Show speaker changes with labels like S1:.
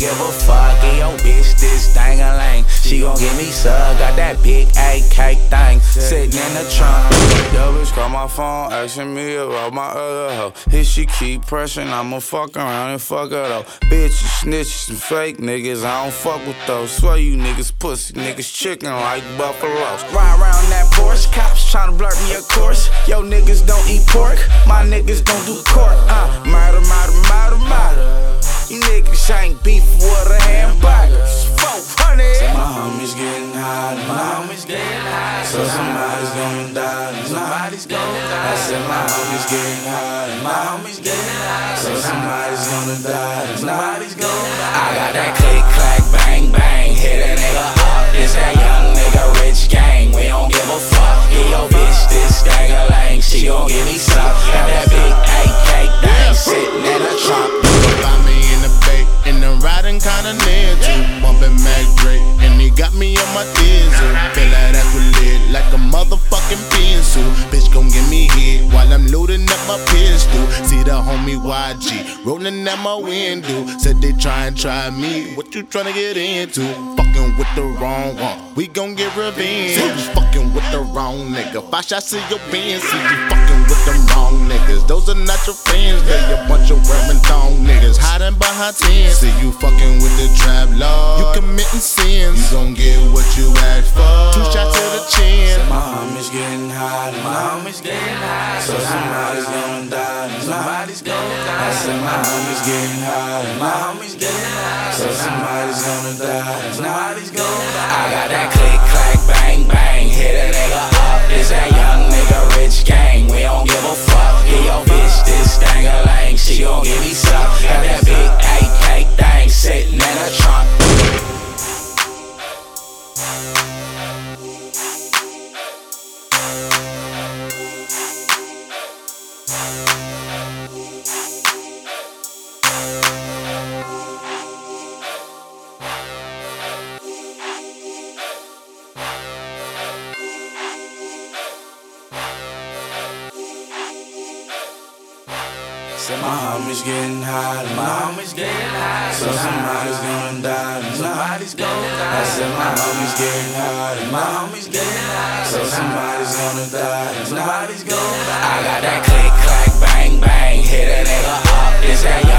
S1: give a fuck. Get your bitch this dang-a-lang. She gon' give me suck. Got that big AK thing sitting in the trunk. Yo, bitch call my phone asking me about my other hoe. If she keep pressing, I'ma fuck around and fuck her though. Bitches, snitches, and fake niggas, I don't fuck with those. Swear you niggas pussy, niggas chicken like buffaloes. Ride around that Porsche, cops tryna blurt me a course. Yo niggas don't eat pork, my niggas don't do court. Murder, murder, murder, murder. You niggas ain't beef with a hamburger. 400. So my homies getting high tonight. My homies getting high. So somebody's gonna die tonight. Somebody's gonna die. I said my homies getting high tonight. My homies getting high. So somebody's gonna die tonight. Somebody's gonna die. I got that click, clack, bang, bang. Hit a nigga up. It's that young nigga rich gang. We don't give a fuck. Get your bitch this dang-a-lang. She gon' give me some. Got that big AK thing sitting in the trunk.
S2: Find me in the bay, and I'm riding kinda near to bumping Mac Drake, and he got me on my diesel. Feel like that's lit like a motherfucking pencil. Bitch gon' give me hit while I'm loading up my pistol. See the homie YG rolling at my window. Said they try me. What you tryna get into? Fucking with the wrong one. We gon' get revenge. See you fucking with the wrong nigga. 5 shots in your pants. See you fucking with them wrong niggas. Those are not your friends. They a bunch of wearing thong niggas hiding behind tents. See you fucking with the trap law. You committing sins. You gon' get what you asked for. 2 shots to the chin.
S1: So my homies getting high tonight. My homies getting high. So somebody's gonna die tonight. Somebody's gonna die. I said my homies getting high tonight. My homies getting high. So somebody's gonna die tonight. Somebody's gonna die. I got that click, clack, bang, bang. Hit a nigga up. It's that young nigga rich gang. We don't give a fuck. Get your bitch this dang-a-lang. She gon' give me some. Got that big AK thing sitting in the trunk. So my homies getting high tonight. My homies getting high. So somebody's gonna die tonight. Somebody's gonna die. I said my homies getting high tonight. My homies getting high. So somebody's gonna die tonight. Somebody's gonna die. I got that click, clack, bang, bang. Hit a nigga up. It's that